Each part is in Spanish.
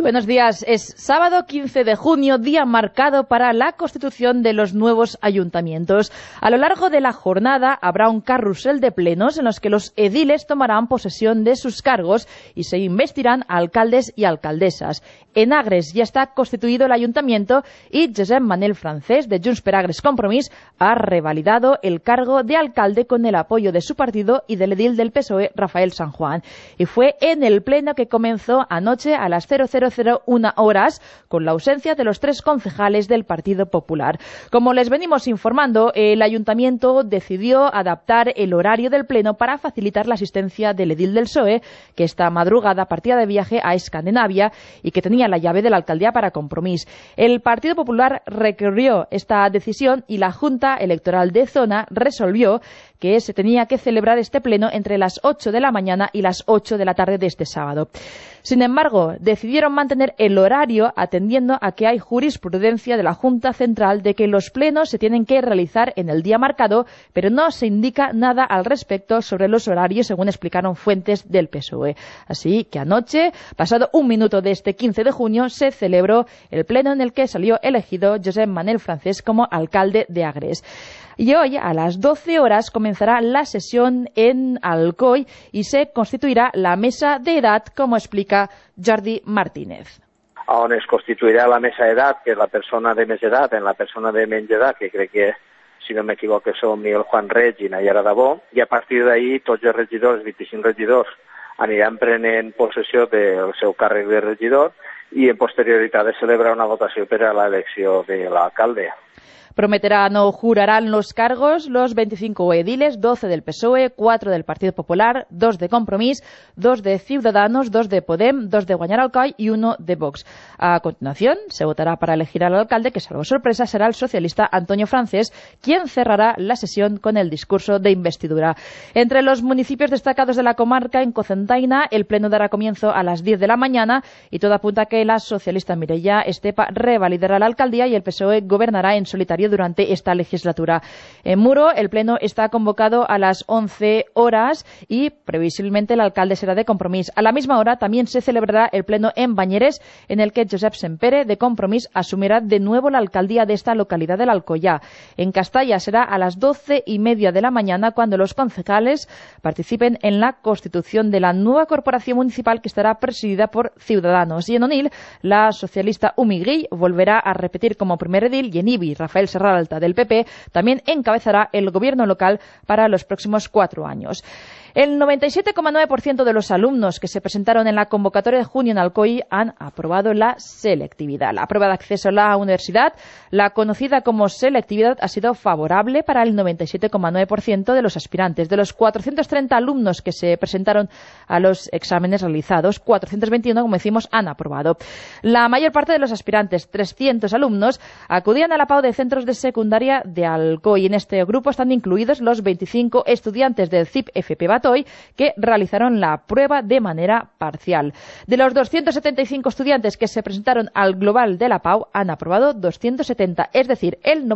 buenos días. Es sábado 15 de junio, día marcado para la constitución de los nuevos ayuntamientos. A lo largo de la jornada habrá un carrusel de plenos en los que los ediles tomarán posesión de sus cargos y se investirán a alcaldes y alcaldesas. En Agres ya está constituido el ayuntamiento y Josep Manel Francés, de Junts per Agres Compromís, ha revalidado el cargo de alcalde con el apoyo de su partido y del edil del PSOE, Rafael San Juan. Y fue en el pleno que comenzó anoche a las 0001 horas, con la ausencia de los 3 concejales del Partido Popular. Como les venimos informando, el ayuntamiento decidió adaptar el horario del pleno para facilitar la asistencia del edil del PSOE, que esta madrugada partía de viaje a Escandinavia y que tenía la llave de la alcaldía para Compromís. El Partido Popular recurrió esta decisión y la Junta Electoral de Zona resolvió que se tenía que celebrar este pleno entre las 8 de la mañana y las 8 de la tarde de este sábado. Sin embargo, decidieron mantener el horario atendiendo a que hay jurisprudencia de la Junta Central de que los plenos se tienen que realizar en el día marcado, pero no se indica nada al respecto sobre los horarios, según explicaron fuentes del PSOE. Así que anoche, pasado un minuto de este 15 de junio, se celebró el pleno en el que salió elegido Josep Manel Francés como alcalde de Agres. Y hoy, a las 12 horas, comenzará la sesión en Alcoi y se constituirà la mesa d'edat, com explica Jordi Martínez. On es constituirà la mesa d'edat, que és la persona de més edat, en la persona de menys edat, que crec que, si no m'equivoco, som el Juan Reig i Nayara Dabó, i a partir d'ahir tots els regidors, 25 regidors, aniran prenent possessió del seu càrrec de regidor i en posterioritat de celebrar una votació per a l'elecció de l'alcalde. Prometerán o jurarán los cargos los 25 ediles, 12 del PSOE, 4 del Partido Popular, 2 de Compromís, 2 de Ciudadanos, 2 de Podem, 2 de Guanyar Alcoi y 1 de Vox. A continuación, se votará para elegir al alcalde, que salvo sorpresa será el socialista Antonio Francés, quien cerrará la sesión con el discurso de investidura. Entre los municipios destacados de la comarca, en Cocentaina, el pleno dará comienzo a las 10 de la mañana y todo apunta a que la socialista Mireia Estepa revalidará la alcaldía y el PSOE gobernará en solitario durante esta legislatura. En Muro, el pleno está convocado a las 11 horas y previsiblemente el alcalde será de Compromís. A la misma hora también se celebrará el pleno en Bañeres, en el que Josep Sempere, de Compromís, asumirá de nuevo la alcaldía de esta localidad del Alcoyà. En Castalla será a las 12:30 de la mañana cuando los concejales participen en la constitución de la nueva corporación municipal, que estará presidida por Ciudadanos. Y en Onil, la socialista Umigui volverá a repetir como primer edil y en Ibi, Rafael Serralta, del PP, también encabezará el gobierno local para los próximos 4 años. El 97,9% de los alumnos que se presentaron en la convocatoria de junio en Alcoi han aprobado la selectividad. La prueba de acceso a la universidad, la conocida como selectividad, ha sido favorable para el 97,9% de los aspirantes. De los 430 alumnos que se presentaron a los exámenes realizados, 421, como decimos, han aprobado. La mayor parte de los aspirantes, 300 alumnos, acudían a la PAU de centros de secundaria de Alcoi. En este grupo están incluidos los 25 estudiantes del CIP FP Batoy, que realizaron la prueba de manera parcial. De los 275 estudiantes que se presentaron al global de la PAU, han aprobado 270, es decir, el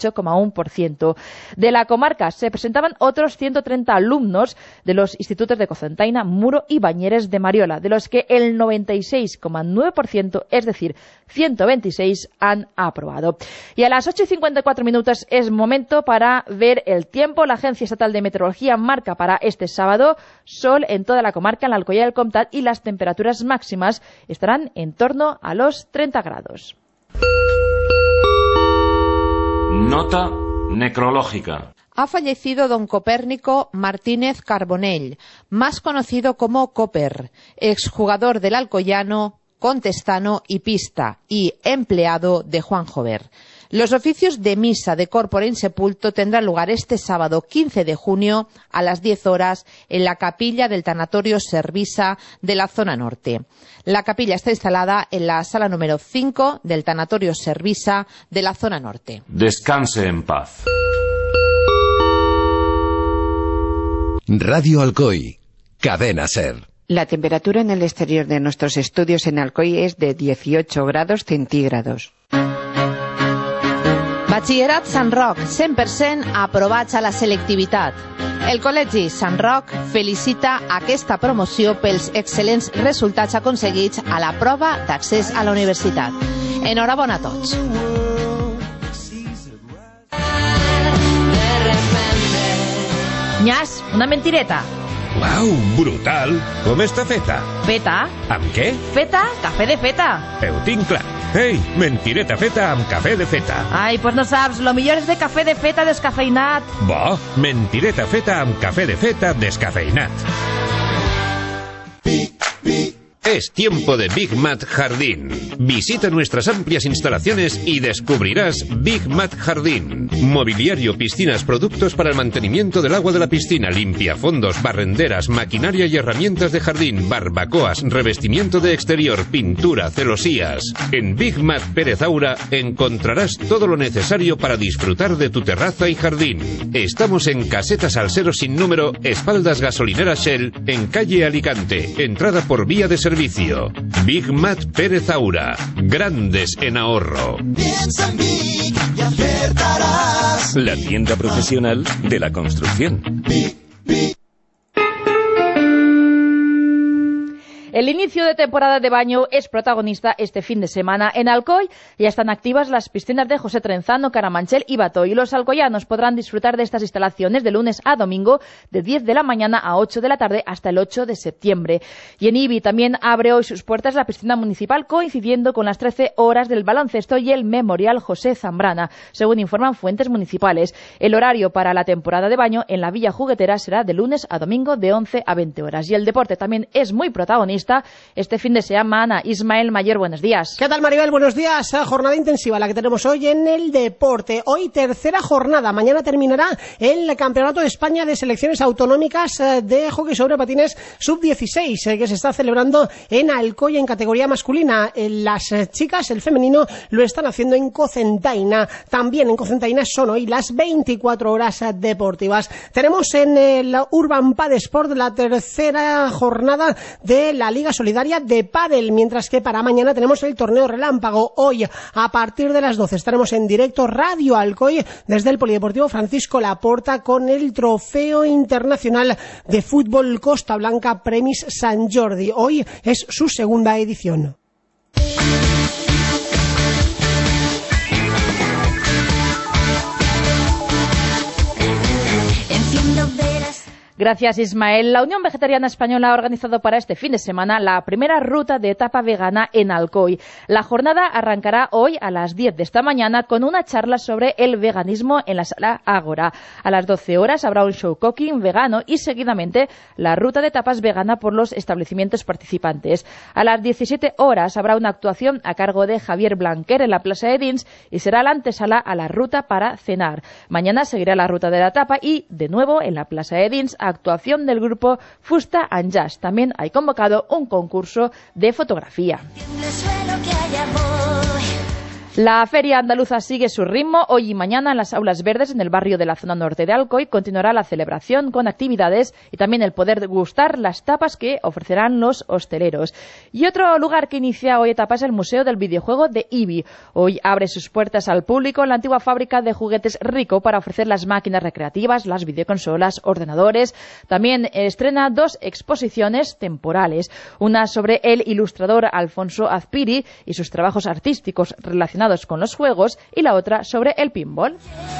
98,1%. De la comarca se presentaban otros 130 alumnos de los institutos de Cocentaina, Muro y Bañeres de Mariola, de los que el 96,9%, es decir, 126, han aprobado. Y a las 8:54 es momento para ver el tiempo. La Agencia Estatal de Meteorología marca para este sábado sol en toda la comarca, en la Alcoyà del Comtat, y las temperaturas máximas estarán en torno a los 30 grados. Nota necrológica. Ha fallecido don Copérnico Martínez Carbonell, más conocido como Coper, exjugador del Alcoyano, contestano y pista, y empleado de Juan Jover. Los oficios de misa de corpore insepulto tendrán lugar este sábado 15 de junio a las 10 horas en la capilla del Tanatorio Servisa de la zona norte. La capilla está instalada en la sala número 5 del Tanatorio Servisa de la zona norte. Descanse en paz. Radio Alcoy, Cadena Ser. La temperatura en el exterior de nuestros estudios en Alcoy es de 18 grados centígrados. Batxillerat Sant Roc, 100% aprovats a la selectivitat. El Col·legi Sant Roc felicita aquesta promoció pels excel·lents resultats aconseguits a la prova d'accés a la universitat. Enhorabona a tots. Nyas, una mentireta. Uau, brutal! Com està feta? Feta? Amb què? Feta? Café de feta. Ho tinc clar. Ei, mentireta feta amb cafè de feta. Ai, pues no saps, lo millor és de café de feta descafeinat. Bo, mentireta feta amb café de feta descafeinat. Es tiempo de Big Mat Jardín. Visita nuestras amplias instalaciones y descubrirás Big Mat Jardín. Mobiliario, piscinas, productos para el mantenimiento del agua de la piscina, limpiafondos, barrenderas, maquinaria y herramientas de jardín, barbacoas, revestimiento de exterior, pintura, celosías. En Big Mat Pérez Aura encontrarás todo lo necesario para disfrutar de tu terraza y jardín. Estamos en Caseta Salsero sin número, espaldas gasolinera Shell, en calle Alicante. Entrada por vía de servicio. Big Mat Pérez Aura. Grandes en ahorro. Piensa en Big y acertarás. La tienda profesional de la construcción. El inicio de temporada de baño es protagonista este fin de semana. En Alcoy ya están activas las piscinas de José Trenzano, Caramanchel y Bato, y los alcoyanos podrán disfrutar de estas instalaciones de lunes a domingo de 10 de la mañana a 8 de la tarde hasta el 8 de septiembre. Y en Ibi también abre hoy sus puertas la piscina municipal, coincidiendo con las 13 horas del baloncesto y el Memorial José Zambrana, según informan fuentes municipales. El horario para la temporada de baño en la Villa Juguetera será de lunes a domingo de 11 a 20 horas. Y el deporte también es muy protagonista este fin de semana. Ismael Mayor, buenos días. ¿Qué tal, Maribel? Buenos días. Jornada intensiva la que tenemos hoy en el deporte. Hoy tercera jornada. Mañana terminará el Campeonato de España de Selecciones Autonómicas de Hockey sobre Patines Sub-16 que se está celebrando en Alcoy en categoría masculina. Las chicas, el femenino, lo están haciendo en Cocentaina. También en Cocentaina son hoy las 24 horas deportivas. Tenemos en el Urban Pad Sport la tercera jornada de la Liga Solidaria de Pádel, mientras que para mañana tenemos el torneo relámpago. Hoy, a partir de las 12, estaremos en directo Radio Alcoy desde el Polideportivo Francisco Laporta con el Trofeo Internacional de Fútbol Costa Blanca Premis Sant Jordi. Hoy es su segunda edición. Gracias, Ismael. La Unión Vegetariana Española ha organizado para este fin de semana la primera ruta de etapa vegana en Alcoy. La jornada arrancará hoy a las 10 de esta mañana con una charla sobre el veganismo en la sala Ágora. A las 12 horas habrá un show cooking vegano y seguidamente la ruta de etapas vegana por los establecimientos participantes. A las 17 horas habrá una actuación a cargo de Javier Blanquer en la Plaza de Dins y será la antesala a la ruta para cenar. Mañana seguirá la ruta de la etapa y, de nuevo, en la Plaza de Dins, actuación del grupo Fusta and Jazz. También hay convocado un concurso de fotografía. La Feria Andaluza sigue su ritmo. Hoy y mañana en las Aulas Verdes, en el barrio de la zona norte de Alcoy, continuará la celebración con actividades y también el poder degustar las tapas que ofrecerán los hosteleros. Y otro lugar que inicia hoy etapa es el Museo del Videojuego de Ibi. Hoy abre sus puertas al público en la antigua fábrica de juguetes Rico para ofrecer las máquinas recreativas, las videoconsolas, ordenadores. También estrena 2 exposiciones temporales. Una sobre el ilustrador Alfonso Azpiri y sus trabajos artísticos relacionados con los juegos, y la otra sobre el pinball.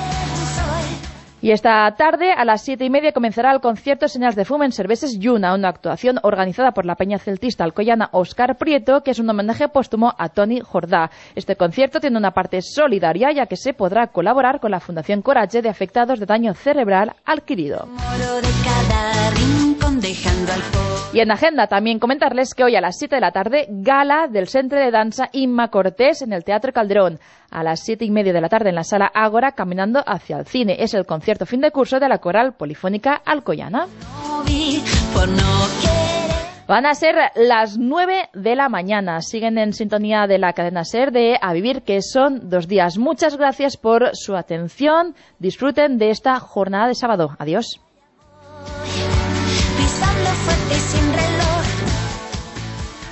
Y esta tarde, a las 7:30, comenzará el concierto Señas de Fum en Cerveses Lluna, una actuación organizada por la peña celtista alcoyana Óscar Prieto, que es un homenaje póstumo a Toni Jordá. Este concierto tiene una parte solidaria, ya que se podrá colaborar con la Fundación Coraje de afectados de daño cerebral adquirido. Y en agenda también comentarles que hoy a las 7 de la tarde, gala del Centre de Danza Imma Cortés en el Teatro Calderón. A las 7:30 de la tarde en la Sala Ágora, Caminando hacia el cine. Es el concierto fin de curso de la Coral Polifónica Alcoyana. Van a ser las 9 de la mañana. Siguen en sintonía de la cadena SER de A Vivir, que son 2 días. Muchas gracias por su atención. Disfruten de esta jornada de sábado. Adiós.